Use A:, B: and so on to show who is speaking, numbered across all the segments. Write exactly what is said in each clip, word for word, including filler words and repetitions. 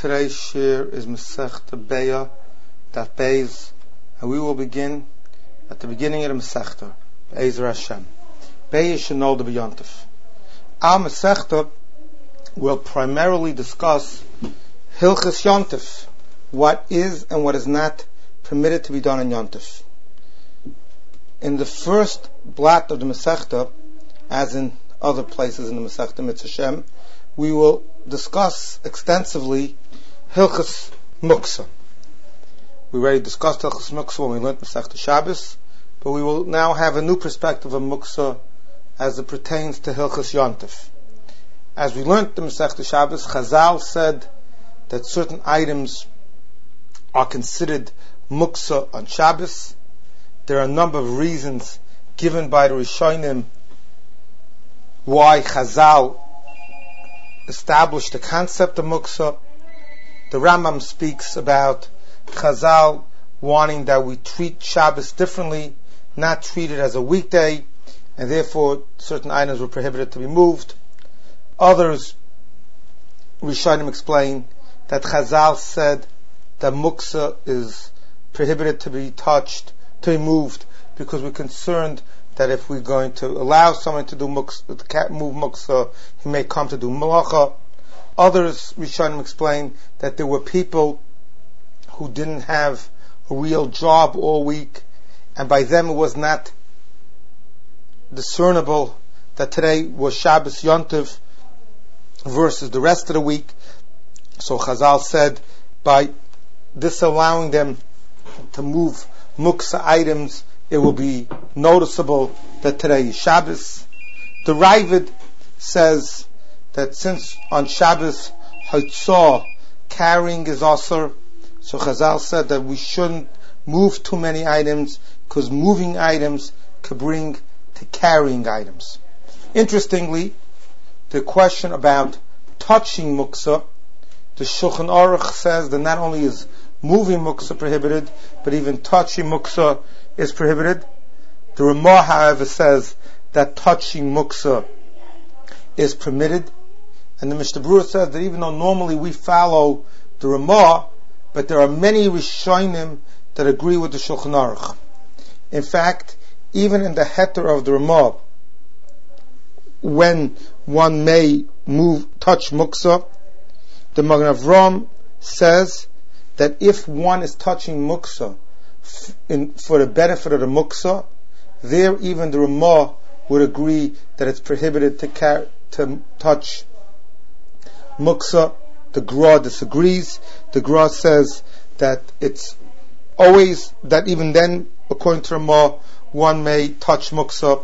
A: Today's shir is Masechta Beya, Daf Beis, and we will begin at the beginning of the Masechta, Be'ezer Hashem. Beya Shenol de B'Yontif. Our Masechta will primarily discuss Hilchas Yontif, what is and what is not permitted to be done in Yontif. In the first blot of the Masechta, as in other places in the Masechta Mitzvah Shem, we will discuss extensively Hilchas Muksa. We already discussed Hilchas Muksa when we learned Masechta Shabbos, but we will now have a new perspective of Muksa as it pertains to Hilchas Yontif. As we learned the Masechta Shabbos, Chazal said that certain items are considered Muksa on Shabbos. There are a number of reasons given by the Rishonim why Chazal established the concept of Muksa. The Rambam speaks about Chazal wanting that we treat Shabbos differently, not treat it as a weekday, and therefore certain items were prohibited to be moved. Others, Rishonim explain that Chazal said that Muksa is prohibited to be touched, to be moved, because we're concerned that if we're going to allow someone to do muksa, to move muksa, he may come to do malacha. Others, Rishonim explain that there were people who didn't have a real job all week, and by them it was not discernible that today was Shabbos Yontiv versus the rest of the week. So Chazal said, by disallowing them to move muksa items, it will be noticeable that today is Shabbos. The Ravid says that since on Shabbos Haitzah carrying is asur, so Chazal said that we shouldn't move too many items because moving items could bring to carrying items. Interestingly, the question about touching muksa, the Shulchan Aruch says that not only is moving muksa prohibited, but even touching muksa is prohibited. The Ramah, however, says that touching muksa is permitted, and the Mishnah Berurah says that even though normally we follow the Ramah, but there are many Rishonim that agree with the Shulchan Aruch. In fact, even in the heter of the Ramah, when one may move, touch muksa, the Magen Avraham says that if one is touching muksa In, for the benefit of the muksa, there even the Ramah would agree that it's prohibited to car- to touch muksa. The Gra disagrees. The Gra says that it's always, that even then, according to Ramah, one may touch muksa.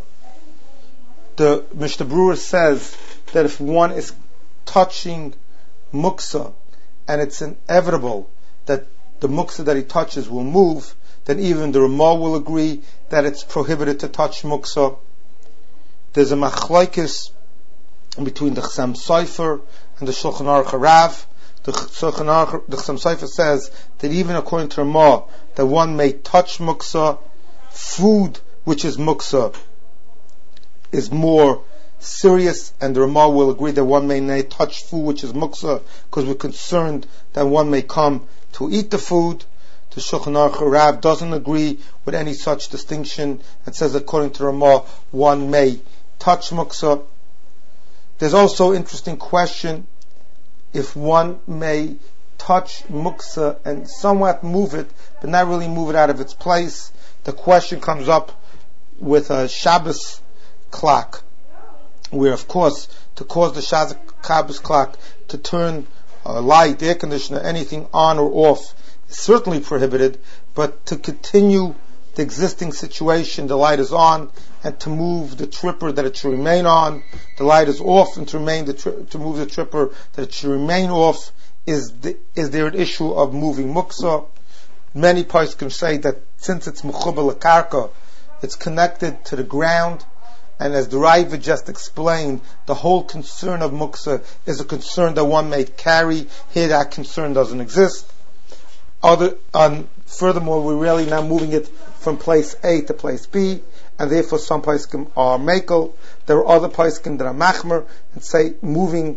A: The Mishnah Berurah says that if one is touching muksa and it's inevitable that the muksa that he touches will move, then even the Ramah will agree that it's prohibited to touch muksa. There's a machlokes between the Chassam Sofer and the Shulchan Aruch Rav. The Shulchan Aruch, the Chassam Sofer says that even according to Ramah, that one may touch muksa. Food which is muksa is more serious, and the Ramah will agree that one may touch food which is muksa because we're concerned that one may come to eat the food. The Shulchan Aruch Rav doesn't agree with any such distinction and says according to Ramah one may touch muksa. There's also an interesting question if one may touch muksa and somewhat move it but not really move it out of its place. The question comes up with a Shabbos clock, where of course to cause the Shabbos clock to turn a light, air conditioner, anything on or off is certainly prohibited, but to continue the existing situation, the light is on, and to move the tripper that it should remain on, the light is off, and to remain the tri- to move the tripper that it should remain off, is the, is there an issue of moving muksa? Many poskim say that since it's mechubar lekarka, it's connected to the ground, and as the Ravid just explained, the whole concern of muksa is a concern that one may carry. Here that concern doesn't exist. Other, um, furthermore, we're really now moving it from place A to place B, and therefore some poskim are makel. There are other poskim that are machmer and say moving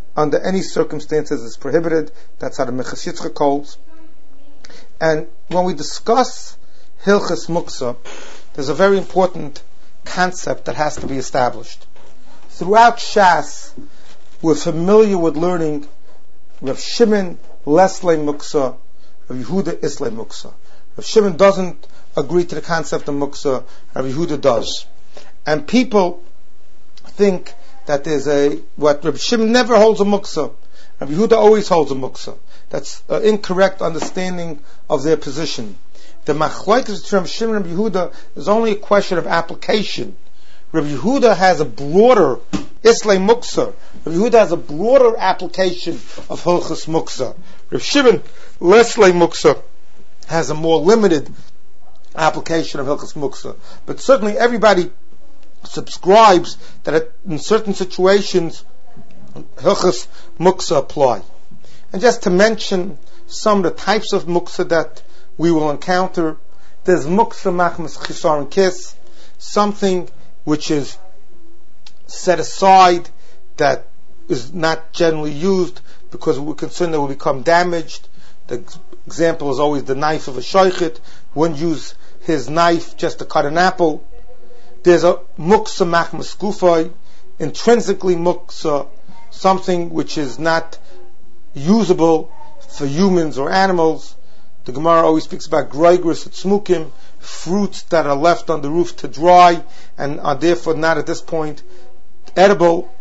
A: under any circumstances is prohibited. That's how the Minchas Yitzchak holds. And when we discuss Hilchas Muksa, there's a very important concept that has to be established. Throughout Shas, we're familiar with learning Rav Shimon Lesley Muksa, Rav Yehuda Islay Muksa. Rav Shimon doesn't agree to the concept of Muksa, Rav Yehuda does. And people think that there's a, what Rav Shimon never holds a Muksa, Rav Yehuda always holds a Muksa. That's an incorrect understanding of their position. The machlokes between Rav Shimon and Rav Yehuda is only a question of application. Rav Yehuda has a broader Islay Muksa. Rav Yehuda has a broader application of Hilchas Muksa. Rav Shimon Lesley Muksa has a more limited application of Hilchas Muksa. But certainly everybody subscribes that in certain situations Hilchas Muksa apply. And just to mention some of the types of Muksa that we will encounter, there's Muksa Machmas Chisar and Kiss, something which is set aside that is not generally used because we're concerned that it will become damaged. The example is always the knife of a shaykhit. One use his knife just to cut an apple. There's a Muksa Machmas Gufay, intrinsically Muksa, something which is not usable for humans or animals. The Gemara always speaks about groigris and smukim, fruits that are left on the roof to dry and are therefore not at this point edible.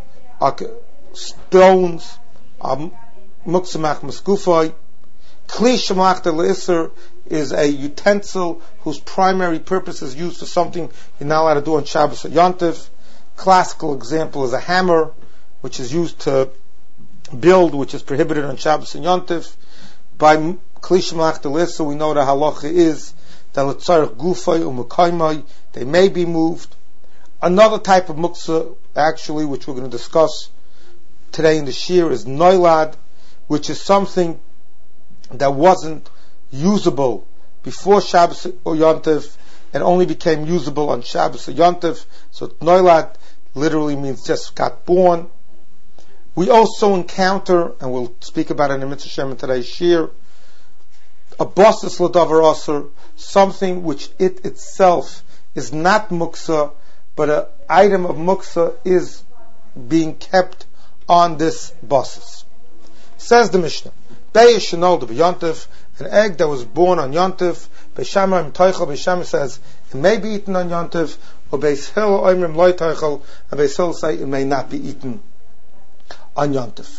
A: Stones are muksa machmas gufay. Kli shemachta le'isr is a utensil whose primary purpose is used for something you're not allowed to do on Shabbos or Yontif. Classical example is a hammer, which is used to build, which is prohibited on Shabbos and Yontif. By Kli shemachta le'isr, we know the halacha is that l'tzarech gufay u'mekaymai, they may be moved. Another type of muksa, actually, which we're going to discuss today in the shir, is noilad, which is something that wasn't usable before Shabbos or Yontif and only became usable on Shabbos or Yontif. So noilad literally means just got born. We also encounter, and we'll speak about it in the Mitzvah Shem in today's shir, a basis l'davar aser, something which it itself is not muksa, but an item of muksa is being kept on this basis. Says the Mishnah, Beis shenolda b'yontif, an egg that was born on Yontif, Beis Shammai im toichel, Beis Shammai says it may be eaten on Yontif, or Beis Hillel oimrim loy toichel, and Beis Hillel say it may not be eaten on Yontif.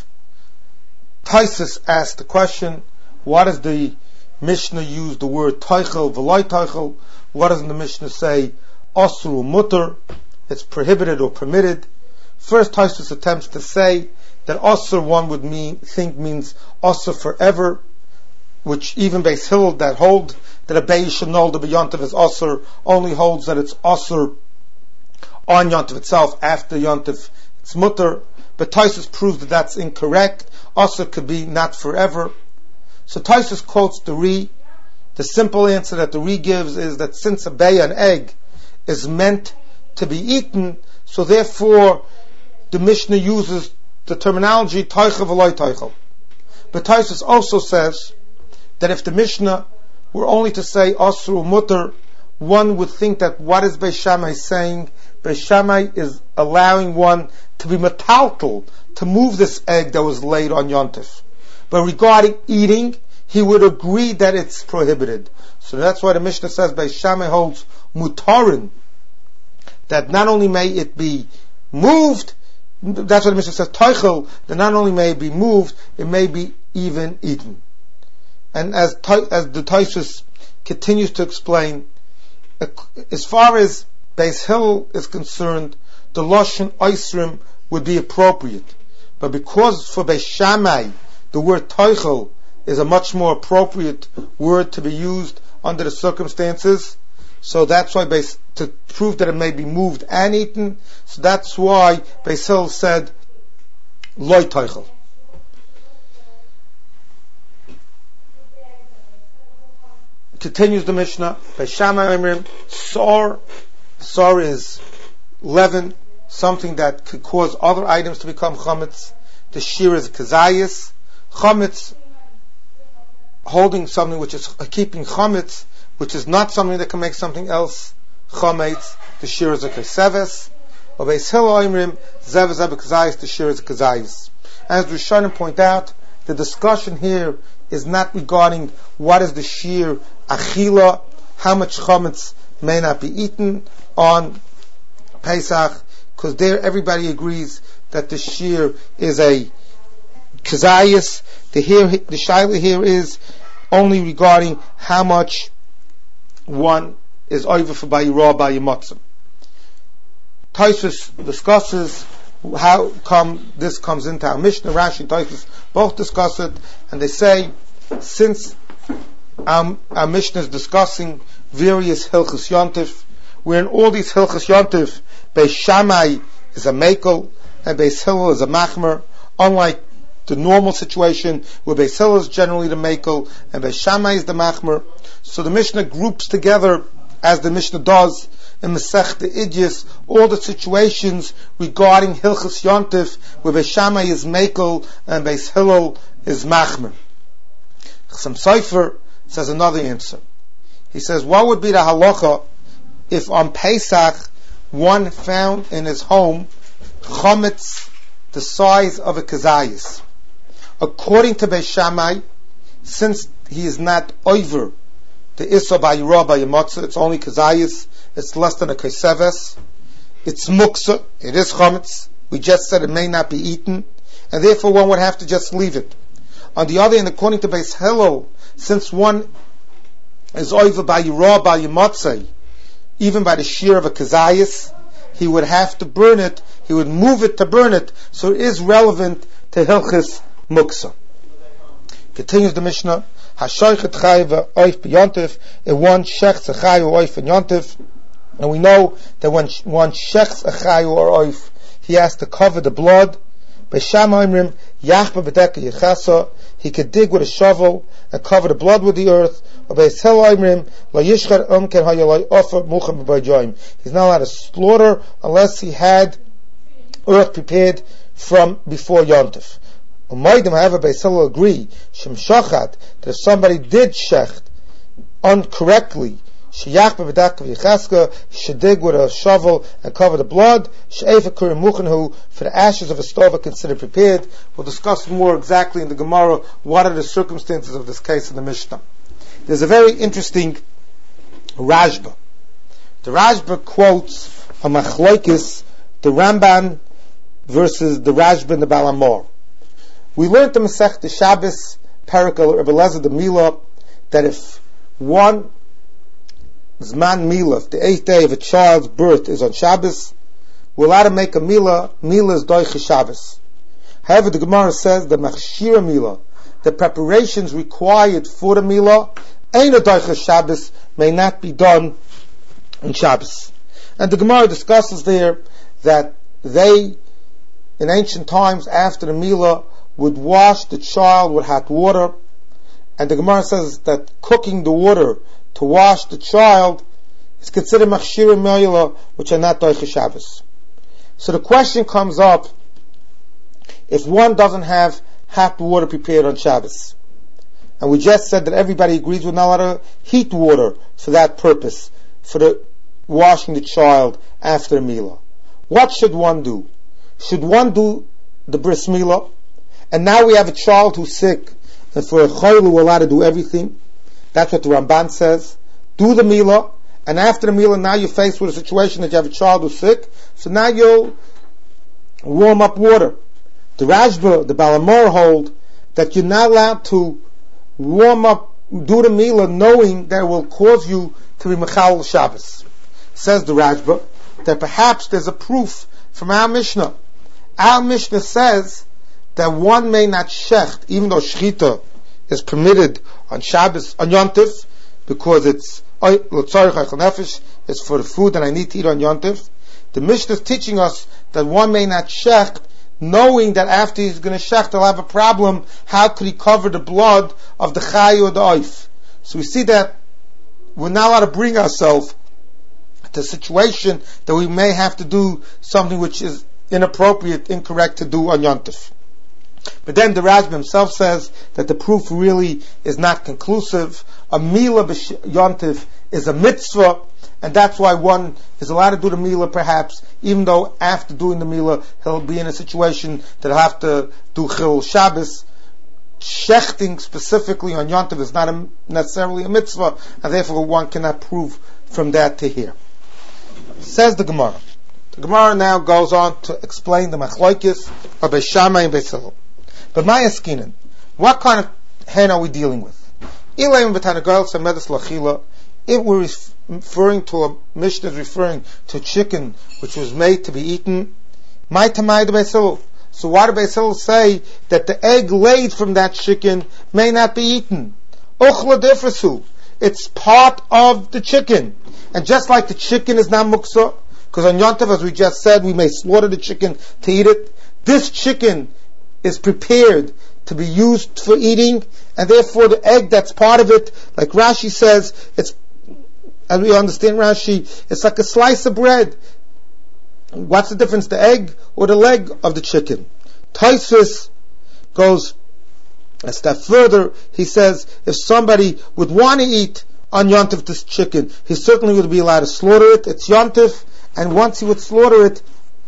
A: Taisus asked the question, why does the Mishnah use the word toichel v'loy toichel? What does the Mishnah say asru mutter, it's prohibited or permitted? First, Taisus attempts to say that asr one would mean think means asr forever, which even Beis Hillel that hold that a Beis shenolda b'yontiv is asr only holds that it's asr on Yontiv itself. After Yontiv, it's mutter. But Taisus proves that that's incorrect. Asr could be not forever. So Taisus quotes the Ri. The simple answer that the Ri gives is that since a bay, an egg, is meant to be eaten, so therefore the Mishnah uses the terminology toichel v'loy toichel. But Taisus also says that if the Mishnah were only to say asru mutter, one would think that what is Beis Shammai saying? Beis Shammai is allowing one to be metaltal, to move this egg that was laid on Yontif. But regarding eating, he would agree that it's prohibited. So that's why the Mishnah says Beis Shammai holds mutarin, that not only may it be moved, that's what the Mishnah says toichel, that not only may it be moved, it may be even eaten. And as as the Taisus continues to explain, as far as Beis Hillel is concerned, the lashon oisrim would be appropriate. But because for Beis Shammai the word toichel is a much more appropriate word to be used under the circumstances, so that's why Beis, to prove that it may be moved and eaten, so that's why Beis Hillel said loy toichel. Continues the Mishnah, Beis Shammai Omrim, sor, sor is leaven, something that could cause other items to become chametz. the shear is a kazayis. Chametz, holding something which is, uh, keeping chametz, which is not something that can make something else chametz, the shear is a keseves. Or Beis Hillel oimrim, zev zev kazayis, the shear is a kazayis. As Rishonim point out, the discussion here is not regarding what is the shear achila, how much chametz may not be eaten on Pesach, because there everybody agrees that the shear is a kazayis. The here, the shaila here is only regarding how much one is over for bayirah by yimatzim. Tosfos discusses how come this comes into our Mishnah. Rashi and Tosfos both discuss it, and they say since our, our Mishnah is discussing various hilchos yontif, where in all these hilchos yontif, Beis Shammai is a mekel and Beis Hillel is a machmer, unlike the normal situation where Beis Hillel is generally the mekel and Beis Shammai is the machmer. So the Mishnah groups together, as the Mishnah does in Masechta Idyas, all the situations regarding hilchos yontif where Beis Shammai is mekel and Beis Hillel is machmer. Chassam Sofer says another answer. He says, what would be the halacha if on Pesach one found in his home chametz the size of a kazayis? According to Beis Shammai, since he is not over the Issa Bayirah by Yamatzah, it's only kazayis, it's less than a kaiseves, it's muksa, it is chametz. We just said it may not be eaten, and therefore one would have to just leave it. On the other hand, according to Beis Hillel, since one is over by Yirah by Yamatzah, even by the shear of a kazayis, he would have to burn it, he would move it to burn it, so it is relevant to hilchis muksa. Continues the Mishnah, Hashoichet chayiv oif b'yontif, if one shechts a chayu oif in yontif, and we know that when one shechts a chayu or oif, he has to cover the blood. Beis Shammai omrim, yachba b'deka yechasa, he could dig with a shovel and cover the blood with the earth. Or Beis Hillel omrim, lo yishchar umken hayaloi ofer muchem b'bayjoim, he's not allowed to slaughter unless he had earth prepared from before yontif. Umaydim, however, Beis Hillel agree, Shem Shachat, that if somebody did shecht incorrectly, Sheyach b'v'dak v'yichaska, he should dig with a shovel and cover the blood. She'efa kurim muchenhu, for the ashes of a stove are considered prepared. We'll discuss more exactly in the Gemara what are the circumstances of this case in the Mishnah. There's a very interesting Rashba. The Rashba quotes a machlokes, the Ramban versus the Rashba and the Baal Hamor. We learned the Masechta Shabbos, Parakel, Rebbe Lezer the Milah, that if one Zman Milah, if the eighth day of a child's birth is on Shabbos, we're allowed to make a Milah. Milah is Doiche Shabbos. However, the Gemara says the Machshira Milah, the preparations required for the Milah, Ein a Doiche Shabbos, may not be done on Shabbos. And the Gemara discusses there that they, in ancient times, after the Milah, would wash the child with hot water, and the Gemara says that cooking the water to wash the child is considered machshir me'ila, which are not doiche Shabbos. So the question comes up, if one doesn't have hot water prepared on Shabbos, and we just said that everybody agrees we're not allowed to heat water for that purpose, for the washing the child after the Milah, what should one do? Should one do the bris milah? And now we have a child who's sick, and for a chaylu we're allowed to do everything. That's what the Ramban says. Do the milah, and after the milah, now you're faced with a situation that you have a child who's sick, so now you'll warm up water. The Rashba, the Baal Hamor hold that you're not allowed to warm up, do the milah, knowing that it will cause you to be mechal Shabbos. Says the Rashba that perhaps there's a proof from our Mishnah. Our Mishnah says that one may not shecht, even though shechita is permitted on Shabbos, on Yontif, because it's it's for the food that I need to eat on Yontif. The Mishnah is teaching us that one may not shecht, knowing that after he's going to shecht, he'll have a problem. How could he cover the blood of the chay or the oif? So we see that we're not allowed to bring ourselves to a situation that we may have to do something which is inappropriate, incorrect to do on Yontif. But then the Rashba himself says that the proof really is not conclusive. A Mila b'Yontif is a mitzvah, and that's why one is allowed to do the Mila perhaps, even though after doing the Mila he'll be in a situation that he'll have to do Chil Shabbos. Shechting specifically on Yontif is not a, necessarily a mitzvah, and therefore one cannot prove from that to here. Says the Gemara. The Gemara now goes on to explain the Machlokes of Beis Shammai and Beis Hillel. But my askinen, what kind of hen are we dealing with? If we're referring to a Mishnah is referring to chicken which was made to be eaten, my tamai de Beis Hillel. So why do Beis Hillel say that the egg laid from that chicken may not be eaten? Uchla difrasu. It's part of the chicken. And just like the chicken is not muksa, because on Yontif, as we just said, we may slaughter the chicken to eat it, this chicken is prepared to be used for eating, and therefore the egg that's part of it, like Rashi says, it's, as we understand Rashi, it's like a slice of bread. What's the difference, the egg or the leg of the chicken? Tosfos goes a step further. He says if somebody would want to eat on Yontif this chicken, he certainly would be allowed to slaughter it. It's Yontif, and once he would slaughter it,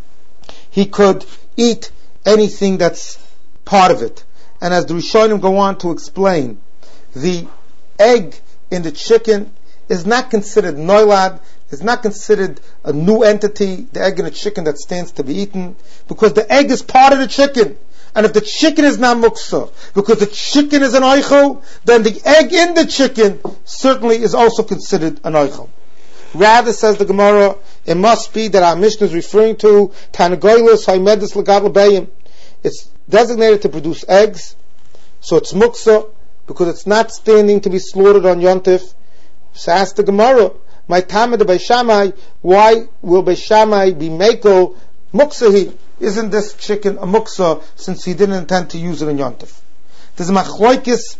A: he could eat anything that's part of it. And as the Rishonim go on to explain, the egg in the chicken is not considered noilad, is not considered a new entity, the egg in a chicken that stands to be eaten, because the egg is part of the chicken. And if the chicken is not muksa, because the chicken is an oichel, then the egg in the chicken certainly is also considered an oichel. Rather, says the Gemara, it must be that our Mishnah is referring to Tanagoylus Haimedus Legadol Beyim. It's designated to produce eggs, so it's muksa, because it's not standing to be slaughtered on Yontif. So ask the Gemara, my Tamid Beis Shammai, why will Beis Shammai be meko muksahi? Isn't this chicken a muksa since he didn't intend to use it in Yontif? There's a machlokes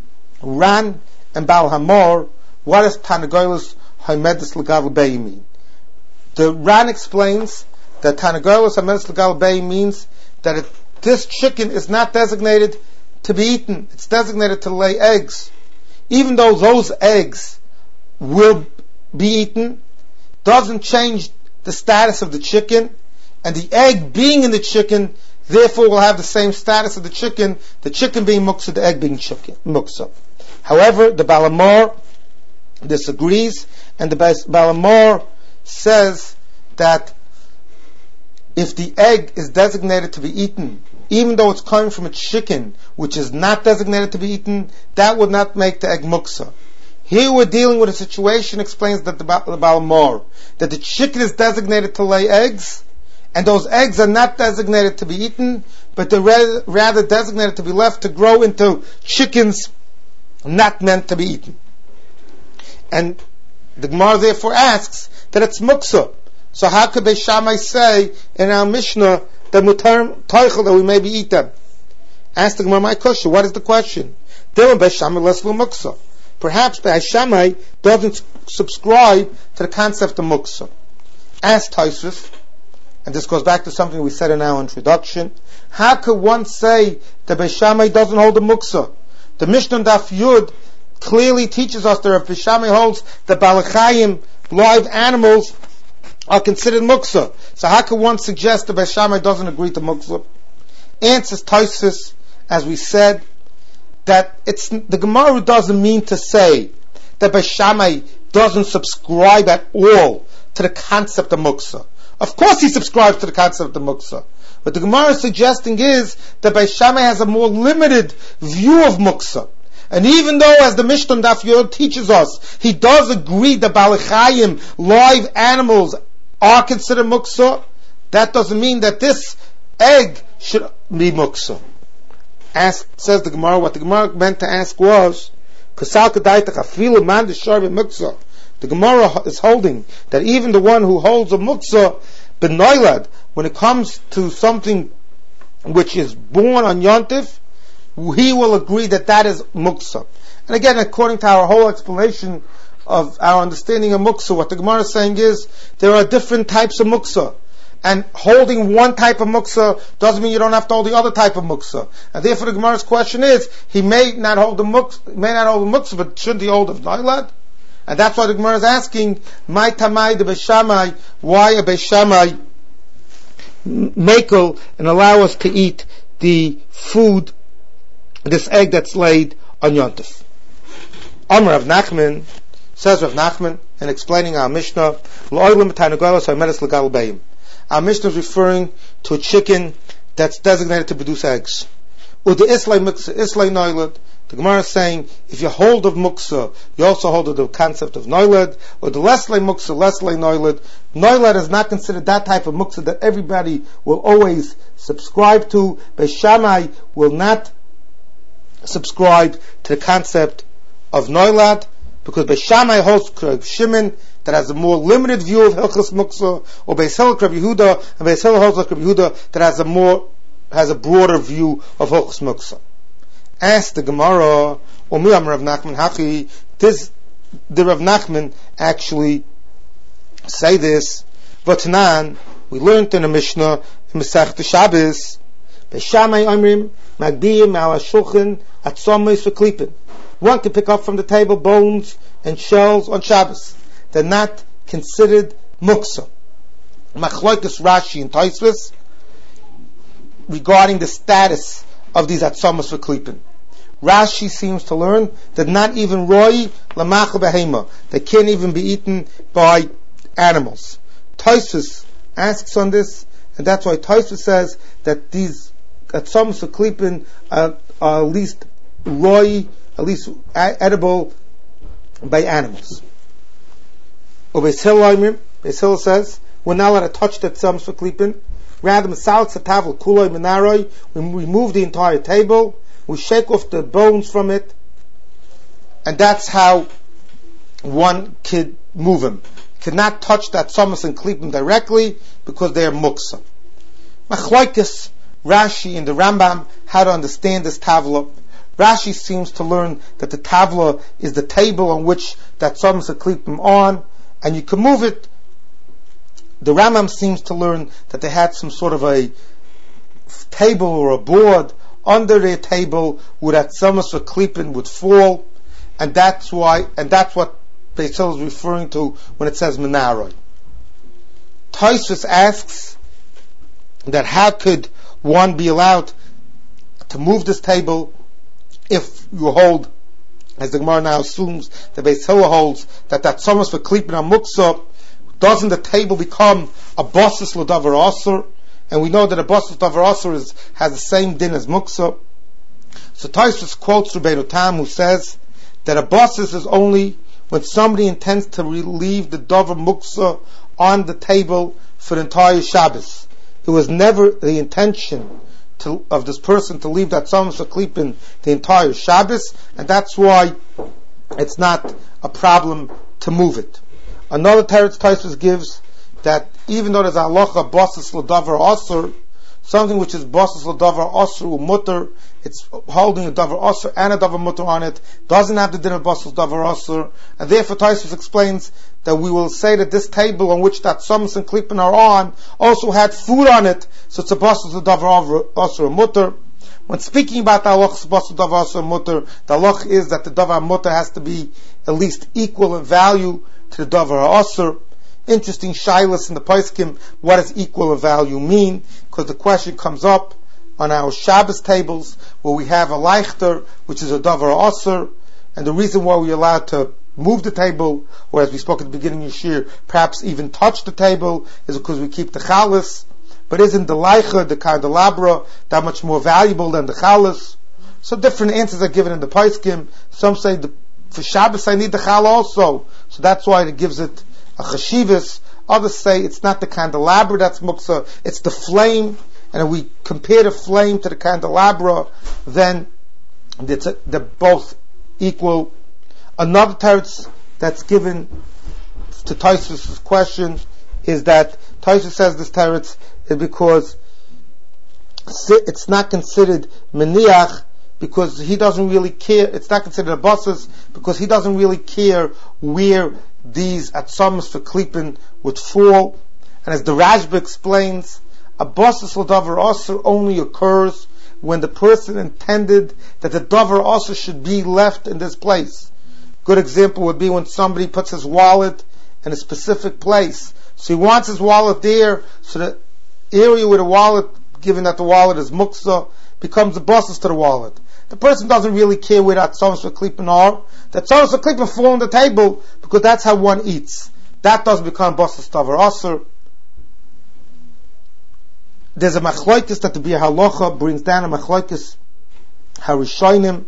A: Ran and Baal Hamor. What does Tanagoylus Haimedus Legadol Beyim mean? The Ran explains that Tanagoylus Haimedus Legadol Beyim means that it, this chicken is not designated to be eaten. It's designated to lay eggs. Even though those eggs will be eaten, doesn't change the status of the chicken, and the egg being in the chicken therefore will have the same status of the chicken, the chicken being muksa, the egg being chicken, muksa. However, the Baal Hamor disagrees, and the Baal Hamor says that if the egg is designated to be eaten, even though it's coming from a chicken which is not designated to be eaten, that would not make the egg muksa. Here we're dealing with a situation, explains that the Baal Hamor, that the chicken is designated to lay eggs, and those eggs are not designated to be eaten, but they're rather, rather designated to be left to grow into chickens not meant to be eaten. And the Gemara therefore asks that it's muksa. So how could Beis Shammai say in our Mishnah that mutar toichel, that we may be eat them? Ask the Gemara my question. What is the question? Beis Shammai less muksa. Perhaps Beis Shammai doesn't subscribe to the concept of muksa. Ask Tosfos, and this goes back to something we said in our introduction. How could one say that Beis Shammai doesn't hold the muksa? The Mishnah Daf Yud clearly teaches us that Beis Shammai holds that balachayim, live animals, are considered muksa. So how could one suggest that Beis Shammai doesn't agree to muksa? Answers Tosfos, as we said, that it's the Gemara doesn't mean to say that Beis Shammai doesn't subscribe at all to the concept of muksa. Of course he subscribes to the concept of muksa. What the Gemara is suggesting is that Beis Shammai has a more limited view of muksa. And even though, as the Mishnah Daf Yod teaches us, he does agree that balachayim, live animals, are considered muksa, that doesn't mean that this egg should be muksa. Ask, says the Gemara, what the Gemara meant to ask was, the Gemara is holding that even the one who holds a muksa, benoilad, when it comes to something which is born on Yontif, he will agree that that is muksa. And again, according to our whole explanation of our understanding of muksa, what the Gemara is saying is, there are different types of muksa. And holding one type of muksa doesn't mean you don't have to hold the other type of muksa. And therefore the Gemara's question is, he may not hold the muksa, may not hold the muksa, but shouldn't he hold of Noilad? And that's why the Gemara is asking, my tamai de Beishamai, why a Beishamai makel and allow us to eat the food, this egg that's laid on Yontif. Amr Rav Nachman, says Rav Nachman, in explaining our Mishnah, our Mishnah is referring to a chicken that's designated to produce eggs. The Gemara is saying, if you hold of muksa, you also hold of the concept of noilad, or the leslay muksa, leslay noilad. Noilad is not considered that type of muksa that everybody will always subscribe to. Beis Shammai will not subscribe to the concept of noilad, because Beis Shammai holds Rav Shimon that has a more limited view of Hilchos Muksa, or Beis Hillel Rav Yehuda, and Beis Hillel holds like Rav Yehuda that has a more, has a broader view of Hilchos Muksa. Ask the Gemara, Umiyam Rav Nachman Hachi, does the Rav Nachman actually say this? V'tanan, we learned in the Mishnah, in Masechta Shabbos, Beis Shammai Omrim, Magbiyim al Shulchan, Atzomis v'Klipin. One can pick up from the table bones and shells on Shabbos. They're not considered muksa. Machloikus Rashi and Tosfos regarding the status of these atzomas v'klipin. Rashi seems to learn that not even roi lamachal behema, they can't even be eaten by animals. Tosfos asks on this, and that's why Tosfos says that these atzomas v'klipin are, are at least roi, at least edible by animals. Beis Hillel Beis Hillel says we're not allowed to touch that atzomas v'klipin. Rather, we remove the entire table, we shake off the bones from it, and that's how one could move them. Cannot touch that atzomas and klipim directly because they are muksa. Machlokes Rashi and the Rambam how to understand this tavla. Rashi seems to learn that the tavla is the table on which that atzomas and klipim on, and you can move it. The Rambam seems to learn that they had some sort of a table or a board under their table where that atzomas v'klipin would fall, and that's why, and that's what Beis Hillel is referring to when it says menaroi. Tosfos asks that how could one be allowed to move this table if you hold, as the Gemara now assumes, the Beis Hillel holds that that atzomas v'klipin are muksa. Doesn't the table become a basis l'davar asur? And we know that a basis l'davar asur is has the same din as muksa. So Tosfos quotes Rabbeinu Tam, who says that a basis is only when somebody intends to relieve the davar muksa on the table for the entire Shabbos. It was never the intention to, of this person to leave that atzomas v'klipin the entire Shabbos, and that's why it's not a problem to move it. Another teretz Tosfos gives that even though there's a halacha basis l'davar asur, something which is basis l'davar asur umutter, it's holding a davar asur and a davar mutter on it, doesn't have the din of basis l'davar asur, and therefore Tosfos explains that we will say that this table on which that atzomas and klipin are on also had food on it, so it's a basis l'davar asur umutter. When speaking about the halacha basis l'davar asur umutter, the halacha is that the davar mutter has to be at least equal in value to the davar asur. Interesting shilas in the Poskim, what does equal in value mean? Because the question comes up on our Shabbos tables where we have a leichter, which is a davar asur, and the reason why we're allowed to move the table, or as we spoke at the beginning of the year, perhaps even touch the table, is because we keep the chalas. But isn't the leicher, the candelabra, that much more valuable than the chalas? So different answers are given in the Poskim. Some say the for Shabbos I need the challah also, so that's why it gives it a chashivas. Others say it's not the candelabra that's muksa, it's the flame, and if we compare the flame to the candelabra, then it's a, they're both equal. Another teretz that's given to Tosfos' question is that Tosfos says this teretz is because it's not considered meniach, because he doesn't really care. It's not considered a basis because he doesn't really care where these atzomas v'klipin would fall, And as the Rashba explains, a basas l'davar also only occurs when the person intended that the davar also should be left in this place. Good example would be when somebody puts his wallet in a specific place. So he wants his wallet there, so the area where the wallet, given that the wallet is muksa, becomes the basas to the wallet. The person doesn't really care where that tzomas v'klipin are. That tzomas v'klipin fall on the table, because that's how one eats. That does become basas davar aser. There's a machlokes that the Bir Halacha brings down, a machlokes harishonim.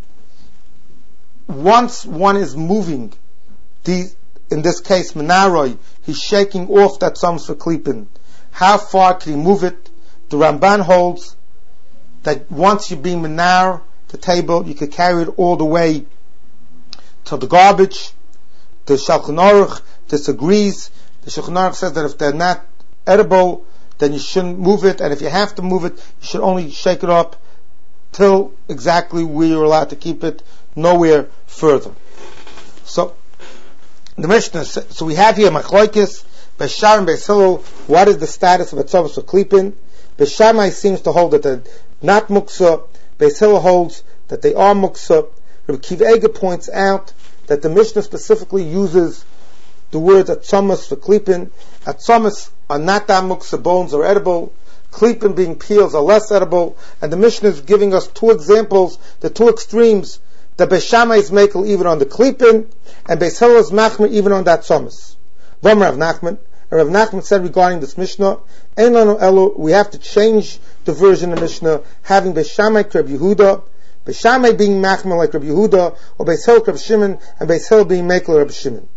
A: Once one is moving, the, in this case menaroi, he's shaking off that tzomas v'klipin. How far can he move it? The Ramban holds that once you're being menar the table, you can carry it all the way to the garbage. The Shulchan Aruch disagrees. The Shulchan Aruch says that if they're not edible, then you shouldn't move it, and if you have to move it, you should only shake it up till exactly where you're allowed to keep it, nowhere further. So, the Mishnah, so we have here Machlokes, Beshar and Beis Hillel, what is the status of a tzomas v'klipin? Beis Shammai seems to hold that they're not muksa. Beis Hillel holds that they are muksa. Rabbi Akiva Eiger points out that the Mishnah specifically uses the words atzomas v'klipin. Atzomas are not that muksa, bones are edible. Klipin, being peels, are less edible. And the Mishnah is giving us two examples, the two extremes. The Beis Shammai is makel even on the klipin, and Beis Hillel is machmer even on that tzomas. Vom Rav Nachman, and Rav Nachman said regarding this Mishnah, Ein lanu elu, we have to change the version of Mishnah, having Beis Shammai like Rabbi Yehuda, Beis Shammai being machmer like Rabbi Yehuda, or Beis Hillel Rabbi Shimon, and Beis Hillel being makel Rabbi Shimon.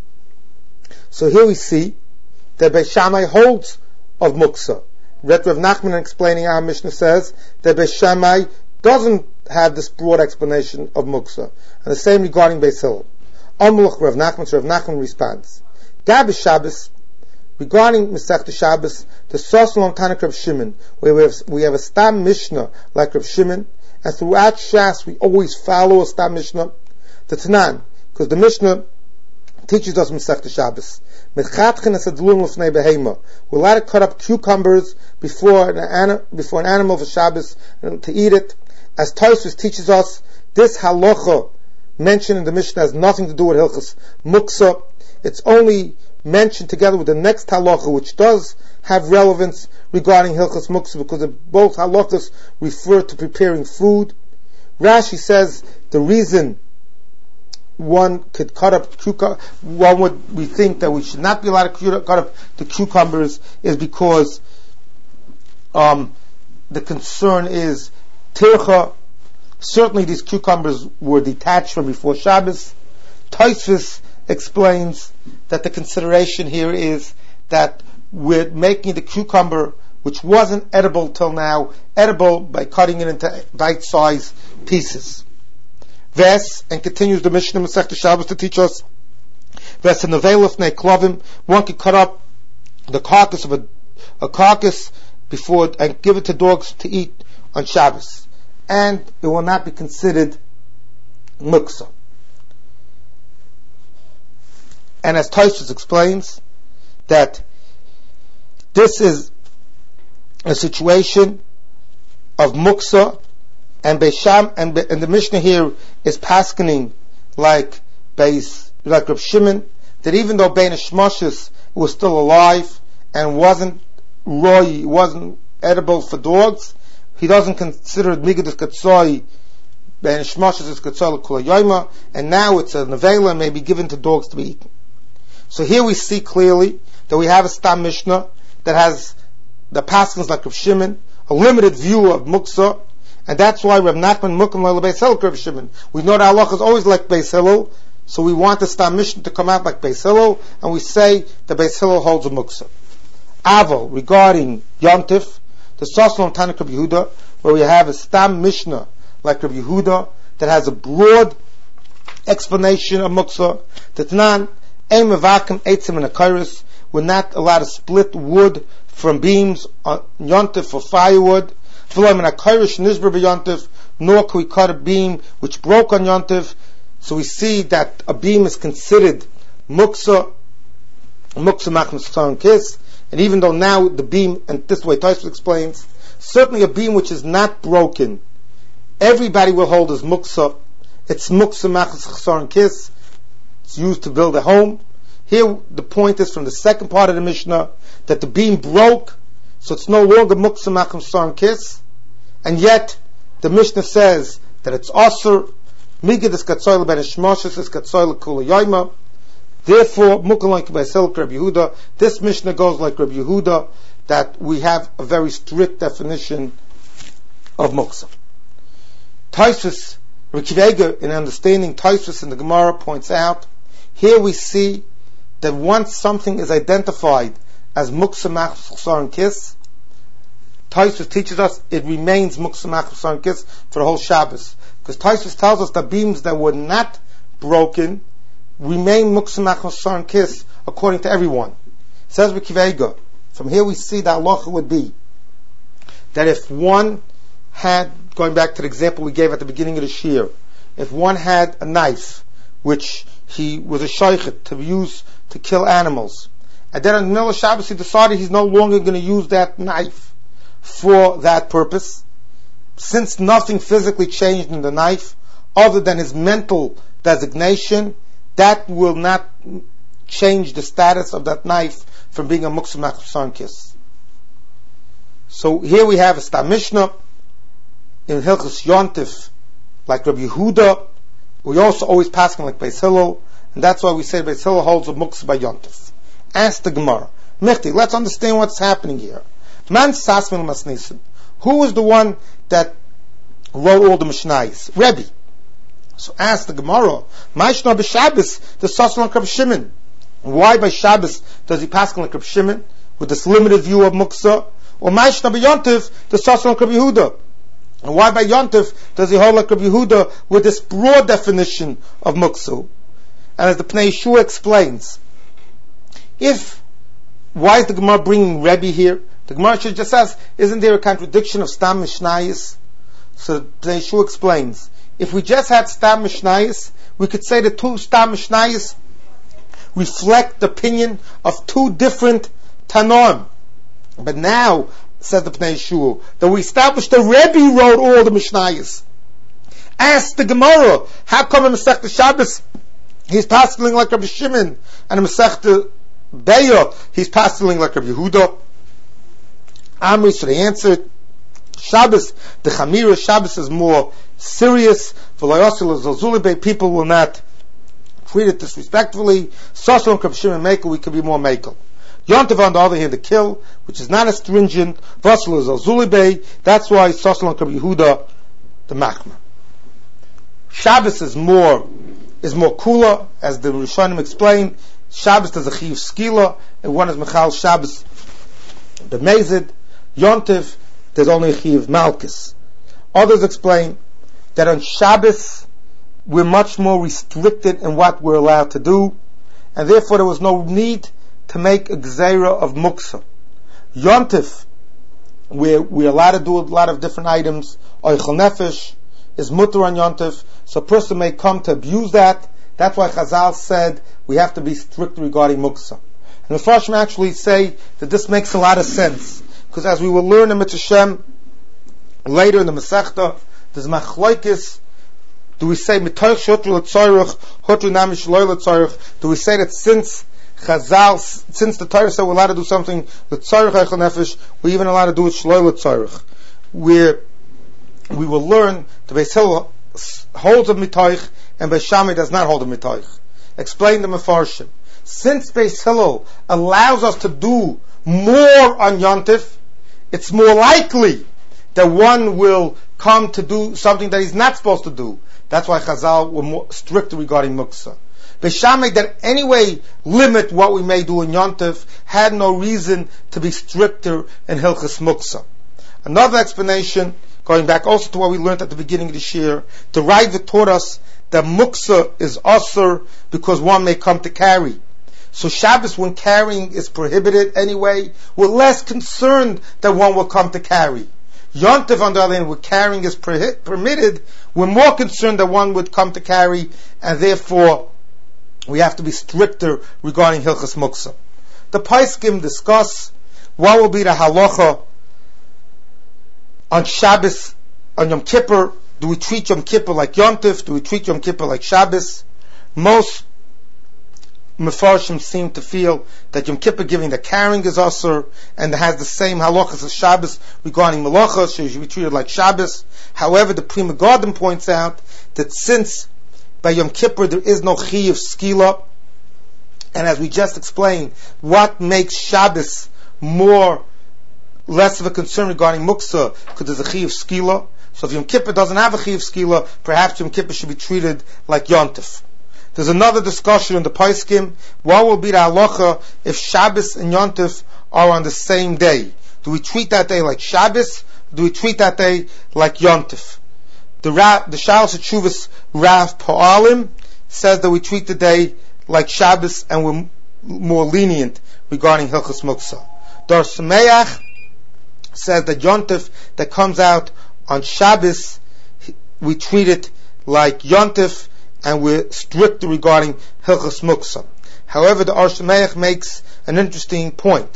A: So here we see that Beis Shammai holds of muksa. Rav Nachman explaining our Mishnah says that Beis Shammai doesn't have this broad explanation of muksa, and the same regarding Beis Hillel. Amulach Rav Nachman, so Rav Nachman responds. Gabi Shabbos, regarding Masechta Shabbos, the Sosalon Tanakh Rav Shimon, where we have, we have a Stam Mishnah like Rav Shimon, and throughout Shas we always follow a Stam Mishnah, the Tanan, because the Mishnah teaches us Masechta Shabbos. We're allowed to cut up cucumbers before an, anim, before an animal for Shabbos to eat it. As Tosfos teaches us, this halacha mentioned in the Mishnah has nothing to do with Hilchos Muksa. It's only mentioned together with the next halacha, which does have relevance regarding Hilchos Muksa, because both halachas refer to preparing food. Rashi says the reason one could cut up cucumber, one would we think that we should not be allowed to cut up the cucumbers is because um, the concern is tircha. Certainly these cucumbers were detached from before Shabbos. Tosfos explains that the consideration here is that we're making the cucumber, which wasn't edible till now, edible by cutting it into bite-sized pieces. Ves, and continues the Mishnah Masechta Shabbos to teach us, Ves and Nevelef ne Klovim, one can cut up the carcass of a, a carcass before and give it to dogs to eat on Shabbos, and it will not be considered muksa. And as Tosfos explains, that this is a situation of muksa, and Beisham and, and the Mishnah here is paskening like Beis, like Rav Shimon, that even though Bein Hashmoshes was still alive and wasn't roy, wasn't edible for dogs, he doesn't consider it migadus katsoi. Bein Hashmoshes is katsoi l'kula yoyma, and now it's a nevela and may be given to dogs to be eaten. So here we see clearly that we have a Stam Mishnah that has the paskins like Rav Shimon, a limited view of muksa. And that's why Rav Nachman Mukim Leil Beis Hillel Rav Shimon. We know that Allah is always like Beis Hillel, so we want the Stam Mishnah to come out like Beis Hillel, and we say that Beis Hillel holds a muksa. Aval, regarding Yontif, the Sosalon Tanakh Rabbi Yehuda, where we have a Stam Mishnah like Rabbi Yehuda that has a broad explanation of muksa. Tatnan, Ein Mevakim Eitzim and Akairis, we're not allowed to split wood from beams on Yontif for firewood. Nor can we cut a beam which broke on Yontif. So we see that a beam is considered muksa, muksa machmas tzon kiss, and even though now the beam, and this way Tosfos explains, certainly a beam which is not broken, everybody will hold as muksa. It's muksa machas chasar and kiss. It's used to build a home. Here the point is from the second part of the Mishnah that the beam broke, so it's no longer muksa machas chasar and kiss, and yet the Mishnah says that it's asur. Migid is katzoyle ben shmoshes is katzoyle kula yoyma. Therefore, mukal like Rabbi Yehuda. This Mishnah goes like Rabbi Yehuda, that we have a very strict definition of muksa. Tosfos, Rikivega, in understanding Tosfos in the Gemara, points out, here we see that once something is identified as muksa machas chasar and kiss, Tosfos teaches us it remains muksa machas chasar and kiss for the whole Shabbos. Because Tosfos tells us that beams that were not broken remain muksa machas chasar and kiss according to everyone. It says Rikivega, from here we see that halacha would be that if one had, going back to the example we gave at the beginning of the shir, if one had a knife which he was a shaychet to use to kill animals, and then in the middle of Shabbos he decided he's no longer going to use that knife for that purpose, since nothing physically changed in the knife other than his mental designation, that will not change the status of that knife from being a muksa machas chasar and kiss. So here we have a Stam Mishnah in Hilchos Yontif, like Rabbi Yehuda. We also always pass like Beis Hillel, and that's why we say Beis Hillel holds a muksa by Yontif. Ask the Gemara, Michti, let's understand what's happening here. Man Sasmil Masnisim. Who was the one that wrote all the Mishnayos? Rebbe. So ask the Gemara, Ma'ishna b'Shabbos, the Sasson like Rabbi Shimon. Why by Shabbos does he pass like Rabbi Shimon with this limited view of muksa? Or Ma'ishna b'Yontif, the Sasson like Rabbi Yehuda. And why by Yontif does he hold like Rabbi Yehuda with this broad definition of muksa? And as the Pnei Yeshua explains, if, why is the Gemara bringing Rebbe here? The Gemara should just ask, isn't there a contradiction of Stam Mishnayos? So Pnei Yeshua explains, if we just had Stam Mishnayos, we could say the two Stam Mishnayos reflect the opinion of two different Tanoim. But now, says the Pnei Yeshua, that we established the Rebbe wrote all the Mishnayos. Ask the Gemara, how come in Masechta Shabbos he's pasturing like Rabbi Shimon, and in Masechta Beya he's pasturing like Rabbi Yehuda? Amri, so they answered, Shabbos, the Chamira Shabbos is more serious. People will not treat it disrespectfully. Sasson Rabbi Shimon Mekel, we could be more Mekel. Yontiv, on the other hand, the kill, which is not as stringent. Vassil is Azulibay. That's why Sasson Rabbi Yehuda, the Machma. Shabbos is more is more kula, as the Rishonim explain. Shabbos does a chiyuv skila, and one is Mechal Shabbos, the Mezid. Yontiv, there's only a chiyuv malchus. Others explain that on Shabbos we're much more restricted in what we're allowed to do, and therefore there was no need to make a gzeira of muksa. Yontif, where we're allowed to do a lot of different items, oichel nefesh is mutter on Yontif, so a person may come to abuse that. That's why Chazal said we have to be strict regarding muksa. And the Farshim actually say that this makes a lot of sense, because as we will learn in Mitzvah Shem later in the Masechta, there's machlokes. Do we say mitoich shotru l'tzoyrich, hotru namish loy l'tzoyrich? Do we say that since Chazal, since the Torah said we're allowed to do something l'tzoyrich eichel nefesh, we're even allowed to do it shloy l'tzoyrich? Where we will learn the Beis Hillel holds a mitoich and Beis Shammai does not hold a mitoich. Explain the Mefarshim. Since Beis Hillel allows us to do more on Yontif, it's more likely that one will come to do something that he's not supposed to do. That's why Chazal were more strict regarding Muksa. Beis Shammai that anyway limit what we may do in Yontif had no reason to be stricter in Hilchas Muksa. Another explanation, going back also to what we learned at the beginning of this year, the Raiva taught us that Muksa is Asur because one may come to carry. So Shabbos, when carrying is prohibited anyway, we're less concerned that one will come to carry. Yontif, on the other hand, where carrying is prohi- permitted, we're more concerned that one would come to carry, and therefore we have to be stricter regarding Hilchas Muksa. The Paiskim discuss what will be the halacha on Shabbos, on Yom Kippur? Do we treat Yom Kippur like Yom Tov? Do we treat Yom Kippur like Shabbos? Most Mefarshim seem to feel that Yom Kippur giving the carrying is asur, and it has the same halachas as Shabbos regarding malachas, so it should be treated like Shabbos. However, the Pri Megadim points out that since by Yom Kippur there is no chiyuv skila, and as we just explained, what makes Shabbos more less of a concern regarding muksa, because there's a chiyuv skila. So if Yom Kippur doesn't have a chiyuv skila, perhaps Yom Kippur should be treated like Yom Tov. There's another discussion in the Paiskim. What will be the halacha if Shabbos and Yom Tov are on the same day? Do we treat that day like Shabbos? Do we treat that day like Yom Tov? The Ra- the Shalos Tshuvas Rav Po'alim says that we treat the day like Shabbos and we're more lenient regarding Hilchos Muksa. Dar Sameach says that Yom Tov that comes out on Shabbos, we treat it like Yom Tov, and we're strict regarding Hilchos Muksa. However, the Ar Sameach makes an interesting point.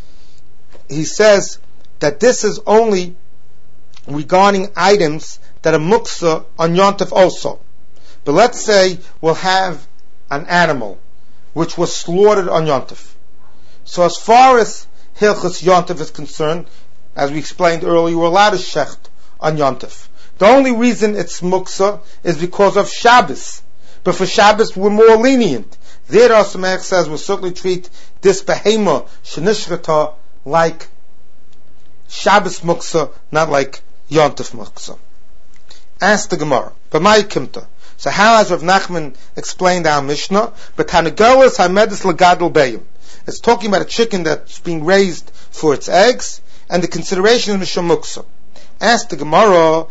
A: He says that this is only regarding items that are Muksa on Yom Tov also. But let's say we'll have an animal which was slaughtered on Yom Tov. So as far as Hilchos Yom Tov is concerned, as we explained earlier, we're allowed to shecht on Yom Tov. The only reason it's muksa is because of Shabbos. But for Shabbos, we're more lenient. There, Ar Sameach says we'll certainly treat this behema, shenishchata, like Shabbos muksa, not like Yom Tov muksa. Ask the Gemara, B'mai Kimta. So how has Rav Nachman explained our Mishnah? But Tanagolas Hamedis Lagadol Beyim. It's talking about a chicken that's being raised for its eggs, and the consideration is Mishum Muksa. Ask the Gemara,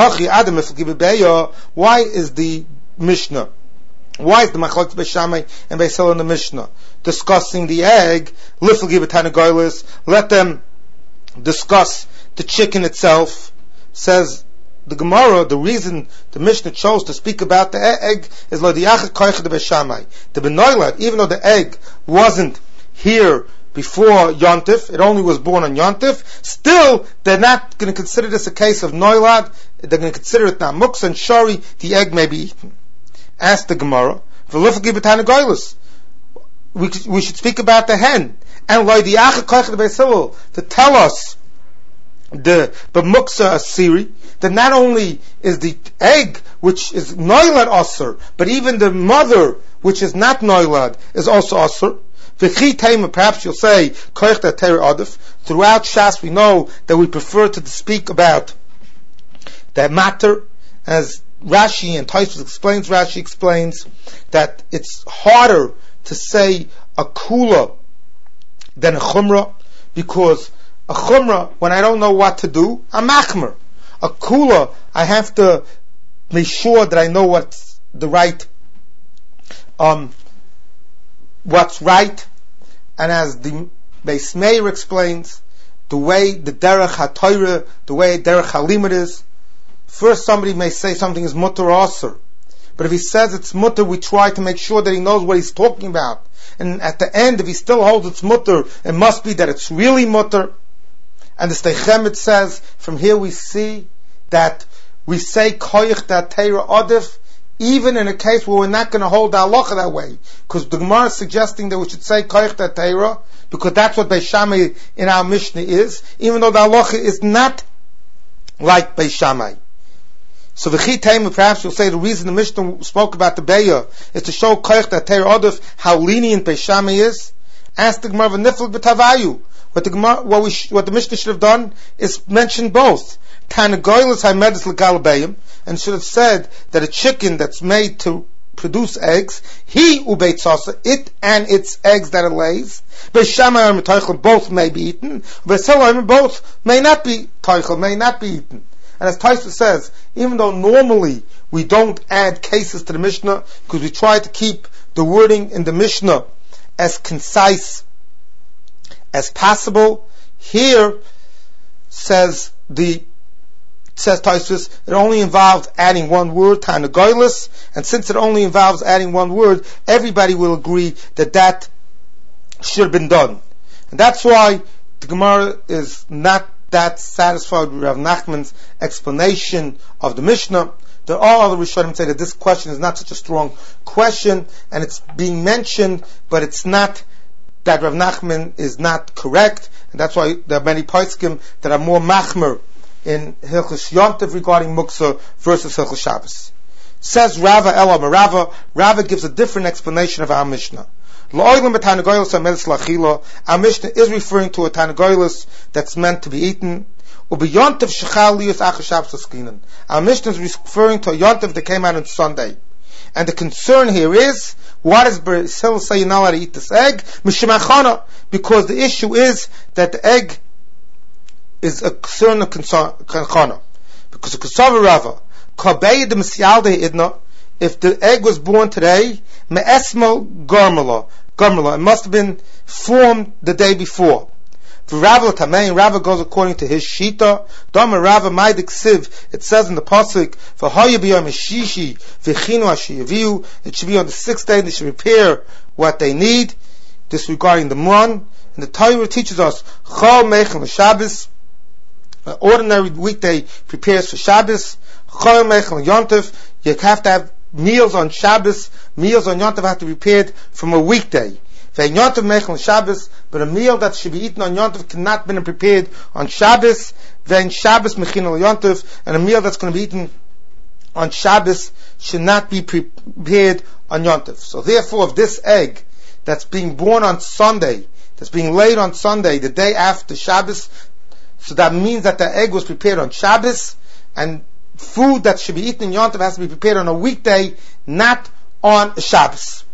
A: why is the Mishnah, why is the Machlokes Beis Shammai and Beis Hillel in the Mishnah discussing the egg? Let them discuss the chicken itself. Says the Gemara, the reason the Mishnah chose to speak about the egg is the Benoilad, even though the egg wasn't here before Yom Tov, it only was born on Yom Tov, still, they're not going to consider this a case of Noilad, they're going to consider it now Muksa and Shari, the egg may be eaten. Ask the Gemara, we, we should speak about the hen, and to tell us the B'muksa Asiri, that not only is the egg, which is Noilad Asr, but even the mother, which is not Noilad, is also Asr. Perhaps you'll say, throughout Shas we know that we prefer to speak about the matter, as Rashi and Tosfos explains, Rashi explains that it's harder to say a kula than a chumrah, because a chumrah, when I don't know what to do, I'm machmer. A kula, I have to make sure that I know what's the right, um, what's right. And as the Beis Meir explains, the way the derech haTorah, the way derech halimud is, first somebody may say something is mutter or asur, but if he says it's mutter, we try to make sure that he knows what he's talking about. And at the end, if he still holds it's mutter, it must be that it's really mutter. And the Sdei Chemet says, from here we see that we say koyach da teira odif, even in a case where we're not going to hold the halacha that way, because the Gemara is suggesting that we should say koyach da teira, because that's what Beis Shammai in our Mishnah is, even though the halacha is not like Beis Shammai. So the Chitayim, perhaps you'll say the reason the Mishnah spoke about the Beya is to show koyach da teira odif, how lenient Beis Shammai is. Ask the Gemara v'niflik b'tavayu. What the Gemara, what we, sh- what the Mishnah should have done is mention both. Tanagoylas hamedis legalabeyim, and should have said that a chicken that's made to produce eggs, he ubeitzasa, it and its eggs that it lays, Beis Shammai and Teichel both may be eaten, Beis Hillel both may not be Teichel, may not be eaten. And as Tosfos says, even though normally we don't add cases to the Mishnah, because we try to keep the wording in the Mishnah as concise as possible, here says the says Tosfos, it only involves adding one word, Tanagoylas, and since it only involves adding one word, everybody will agree that that should have been done. And that's why the Gemara is not that satisfied with Rav Nachman's explanation of the Mishnah. There are other Rishonim say that this question is not such a strong question, and it's being mentioned, but it's not that Rav Nachman is not correct, and that's why there are many poskim that are more machmer in Hilchos Yom Tov regarding Muksa versus Hilchos Shabbos. Says Rava Ela Rava, Rava gives a different explanation of our Mishnah. Our Mishnah is referring to a Tanagoylis that's meant to be eaten. Our Mishnah is referring to a Yontif that came out on Sunday. And the concern here is, why does Basil say you're not allowed to eat this egg? Because the issue is that the egg is a concern of Kanchana. Because the Kasav Rava, if the egg was born today, me'esmo garmala, garmala, it must have been formed the day before. Rava Tamein, Rava goes according to his shita. Dama Rava Maidik Siv, it says in the pasuk, for Hayabiyam Shishi, Vichinu Ashiyaviu, it should be on the sixth day, they should prepare what they need, disregarding the Mon. And the Torah teaches us, Chol Mechel Shabbos, an ordinary weekday prepares for Shabbos, Chol Mechel Yontif, you have to have meals on Shabbos, meals on Yontif have to be prepared from a weekday. Yontif Mechel Shabbos, but a meal that should be eaten on Yontif cannot be prepared on Shabbos. Then Shabbos Mechinel Yontif, and a meal that's going to be eaten on Shabbos should not be prepared on Yontif. So therefore, if this egg that's being born on Sunday, that's being laid on Sunday, the day after Shabbos, so that means that the egg was prepared on Shabbos, and food that should be eaten in Yontif has to be prepared on a weekday, not on Shabbos.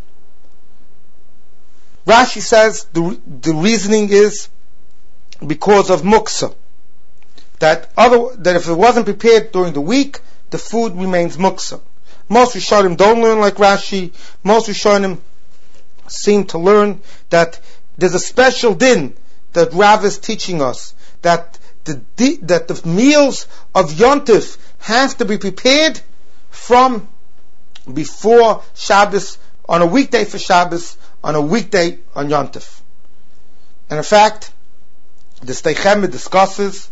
A: Rashi says the the reasoning is because of muksa. That other that if it wasn't prepared during the week, the food remains muksa. Most Rishonim don't learn like Rashi. Most Rishonim seem to learn that there's a special din that Rav is teaching us, that the that the meals of Yontif have to be prepared from before Shabbos, on a weekday for Shabbos, on a weekday on Yontif. And in fact, the Steichemet discusses,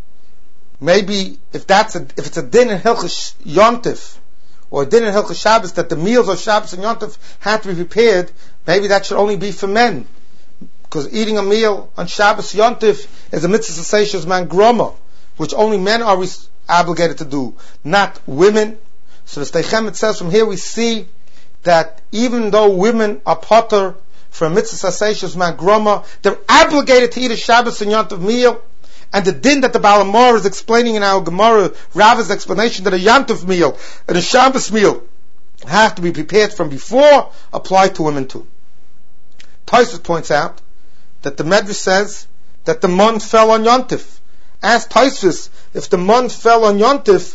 A: maybe if that's a, if it's a din in Hilchos Yontif, or a din in Hilchos Shabbos, that the meals of Shabbos and Yontif have to be prepared, maybe that should only be for men. Because eating a meal on Shabbos Yontif is a mitzvah seishes man groma, which only men are res- obligated to do, not women. So the Steichemet says from here we see that even though women are potter for a mitzvah seishes man groma, they're obligated to eat a Shabbos and Yontif meal. And the din that the Baal HaMaor is explaining in our Gemara, Rava's explanation that a Yontif meal and a Shabbos meal have to be prepared from before, apply to women too. Tosfos points out that the Medrash says that the mon fell on Yontif. Ask Tosfos, if the mon fell on Yontif,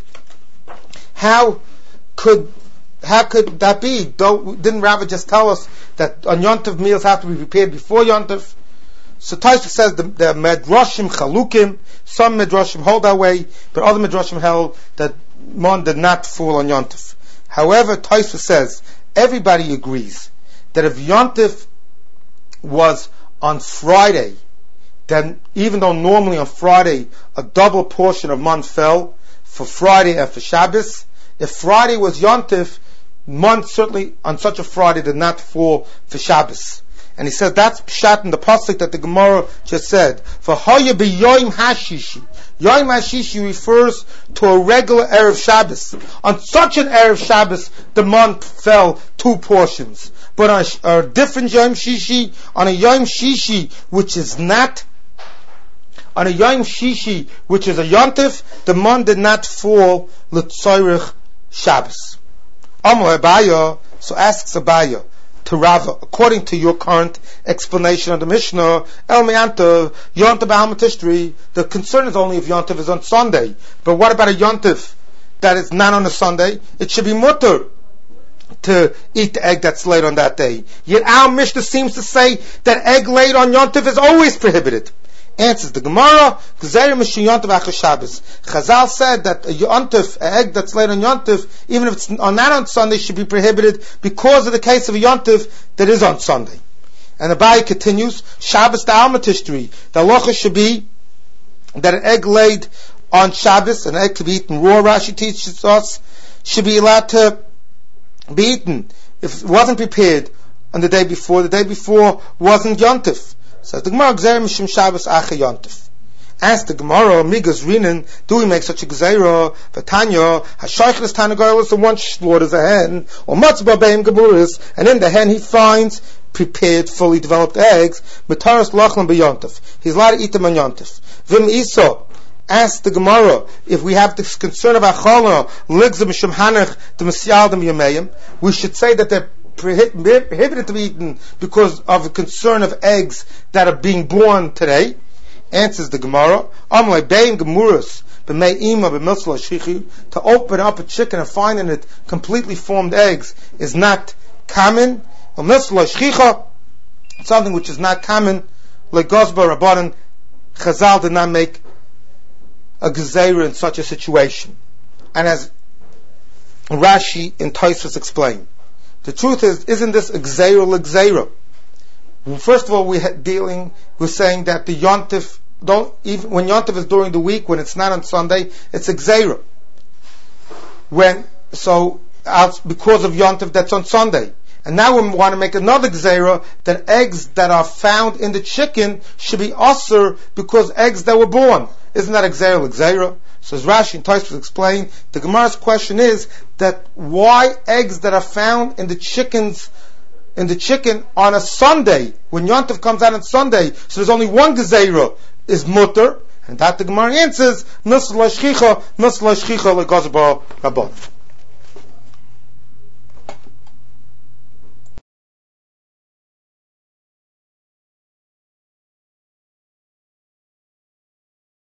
A: how could how could that be? Don't, didn't Rava just tell us that on Yontif meals have to be prepared before Yontif? So Tosfos says the, the Medrashim Chalukim, some Medrashim hold that way, but other Medrashim held that mon did not fall on Yontif. However, Tosfos says everybody agrees that if Yontif was on Friday, then even though normally on Friday a double portion of mon fell for Friday and for Shabbos, if Friday was Yontif, mon certainly on such a Friday did not fall for Shabbos. And he says that's pshat in the pasuk that the Gemara just said. For haya be yoim hashishi. Yoim hashishi refers to a regular erev Shabbos. On such an erev Shabbos, the month fell two portions. But on a, a different yoim shishi, on a yoim shishi which is not, on a yoim shishi which is a yontif, the month did not fall l'tzoyrich Shabbos. Amar Abaya, so asks Abaya to Rava, according to your current explanation of the Mishnah, El Me'anta, Yontif B'Hama Tishtri, the concern is only if Yontif is on Sunday. But what about a Yontif that is not on a Sunday? It should be mutter to eat the egg that's laid on that day. Yet our Mishnah seems to say that egg laid on Yontif is always prohibited. Answers the Gemara, Chazal said that a Yontif, an egg that's laid on Yontif, even if it's not on Sunday, should be prohibited because of the case of a Yontif that is on Sunday. And Abai continues, Shabbos the Alma Tishtri. The halacha should be that an egg laid on Shabbos, an egg to be eaten raw, Rashi teaches us, should be allowed to be eaten if it wasn't prepared on the day before. The day before wasn't Yontif. Says the Gemara, Gzeira Mishum Shabbos Acha Yontif. Ask the Gemara, Migas Rinin, do we make such a Gzeira? Vatanya, Hashaychlis Tanagoylis, the one slaughters a hen, or Matzba Beim Geburis, and in the hen he finds prepared, fully developed eggs, Mataras Lachlan B'Yontif. He's allowed to eat them on Yontif. Vim Isa, ask the Gemara, if we have this concern of Achala, Ligzim Mishum Hanach, the Mesialdim Yameim, we should say that they're prohibited to be eaten because of a concern of eggs that are being born today. Answers the Gemara, Amlai Beim Gemurus, B'mei Ima B'milsla Shichu, to open up a chicken and find in it completely formed eggs is not common. Something which is not common, like Gosba Rabbanan, Chazal did not make a gezeira in such a situation. And as Rashi in Tosfos explained, the truth is, isn't this a gezeira l'gezeira? First of all, we're dealing, we're saying that the Yontif, don't even when Yontif is during the week, when it's not on Sunday, it's a gezeira. When so because of Yontif that's on Sunday. And now we want to make another gzeira that eggs that are found in the chicken should be usher because eggs that were born. Isn't that a gzeira l'gzeira? So as Rashi and Tosfos explain, the Gemara's question is that why eggs that are found in the chickens in the chicken on a Sunday, when Yontif comes out on Sunday, so there's only one gzeira, is mutter, and that the Gemara answers, Nus la shchicha, Nus la shchicha le gazba rabban.